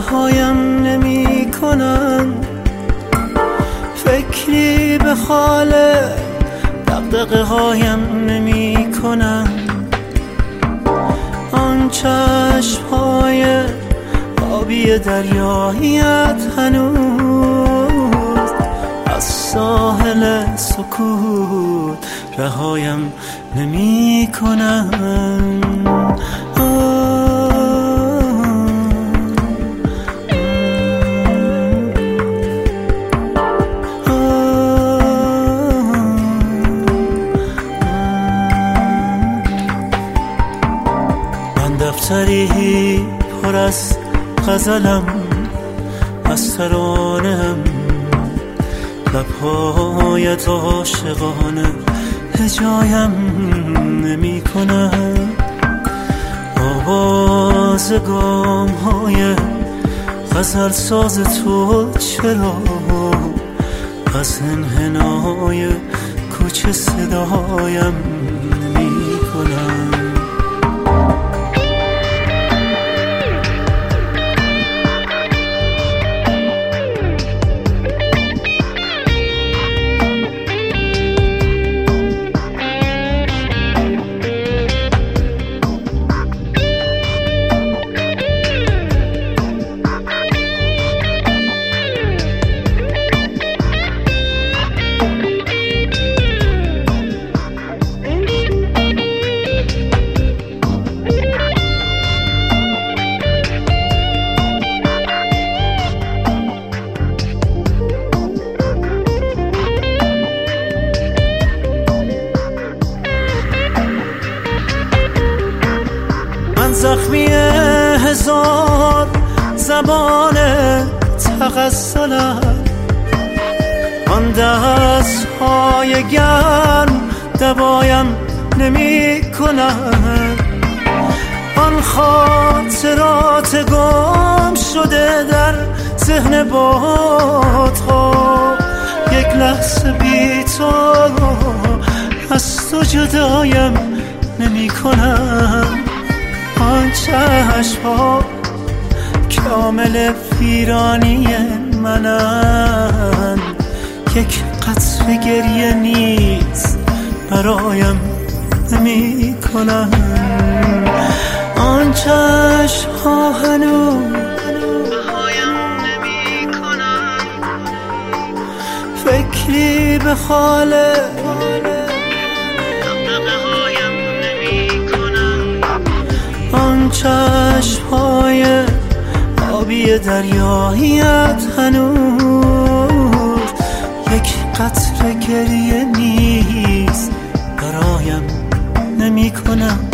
هایم نمی کنن، فکری به حال دغدغه هایم نمی کنن. آن چشم های آبی دریاییت هنوز از ساحل سکوت رهایم نمی کنن. دفتری پر از غزلم، از ترانه‌ام، لب‌هایت عاشقانه هجایم نمی کنم. آواز گام‌های غزل ساز تو چرا از انحنای کوچه صدایم نمی کنم. زخمی هزار زبان تغزلم، آن دست های گرم دوایم نمی کنن. آن خاطرات گم شده در ذهن بادها، یک لحظه بی تو از تو جدایم نمی کنن. آن چشم‌ها کامل ویرانی منن، یک قطره گریه نیز برایم نمی کنن. آن چشم‌ها هنوز بهایم نمی کنن، فکری به حال چشم‌های آبی دریاییت هنوز یک قطره گریه نیز برایم نمی کنم.